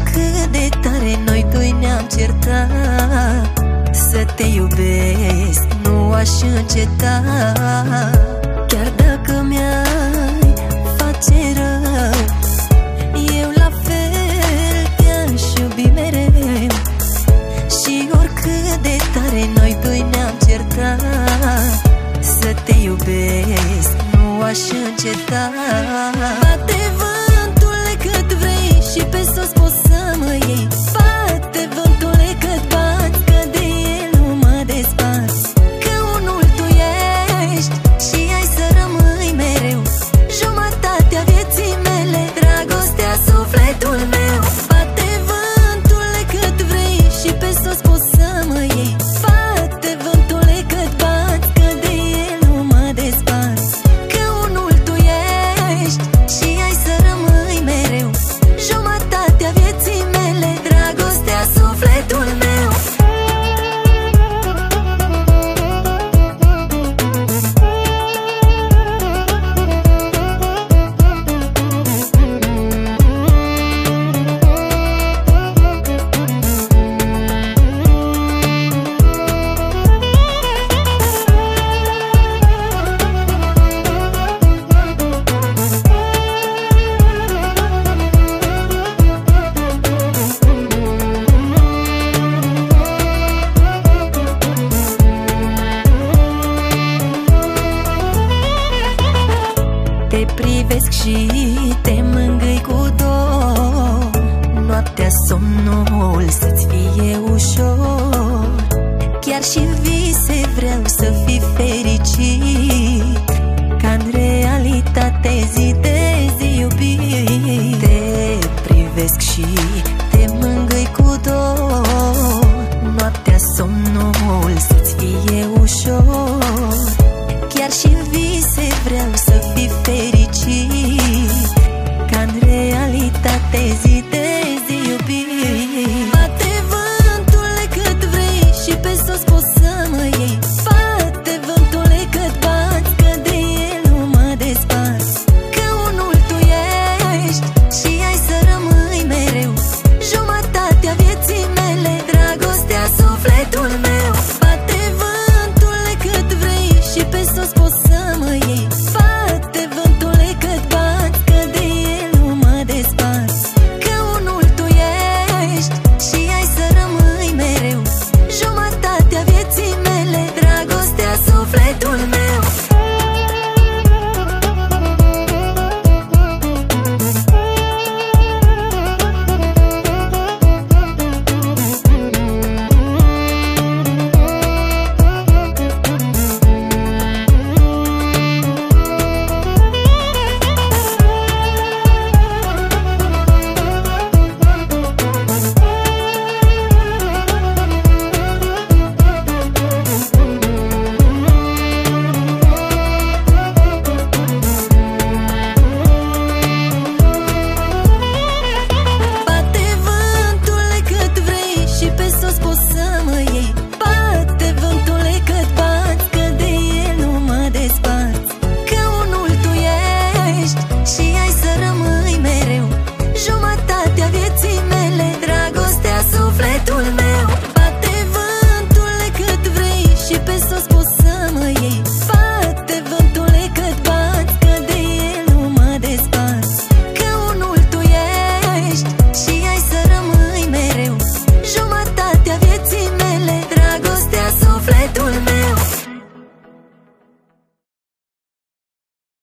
cât de tare noi doi ne-am certat, să te iubesc nu aș înceta. Chiar dacă mi-ai face rău, eu la fel te-aș iubi mereu. Și oricât de tare noi doi ne-am certat, să te iubesc nu aș înceta. Bate vântule cât vrei și pe sus poți să mă iei. Bate vântule cât bați, că de el nu mă desparți. Că unul tu ești și ai să rămâi mereu jumătatea vieții mele, dragostea, sufletul meu. Bate vântule cât vrei și pe sus poți să mă iei. Bate vântule cât bați, că de el nu mă desparți. Că unul tu ești și ai să rămâi mereu jumătatea vieții mele, dragostea, sufletul meu. Te privesc și te mângâi cu dor, noaptea somnul să-ți fie ușor. Chiar și vise vreau să fii fericit, ca-n realitate zi de zi iubit. Te privesc și te mângâi cu dor, noaptea somnul să-ți fie ușor. Chiar și vise vreau să